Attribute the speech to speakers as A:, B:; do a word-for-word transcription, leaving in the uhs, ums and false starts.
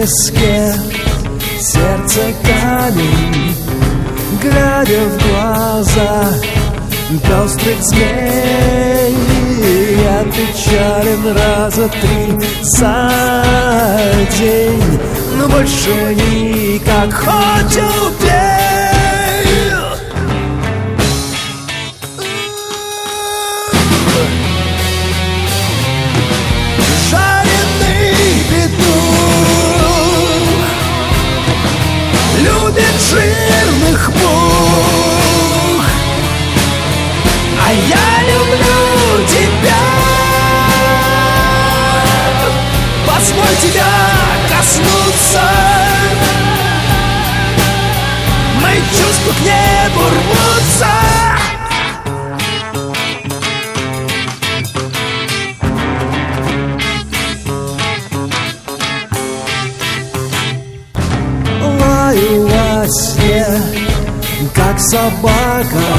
A: виске, сердце камень, глядя в глаза пестрых змей. Я печален раза три за день, но больше никак, хоть убей. Жареный петух любит жирных мух, а я люблю тебя. Позволь тебя коснуться, мои чувства к небу рвутся. Лаю во сне, как собака,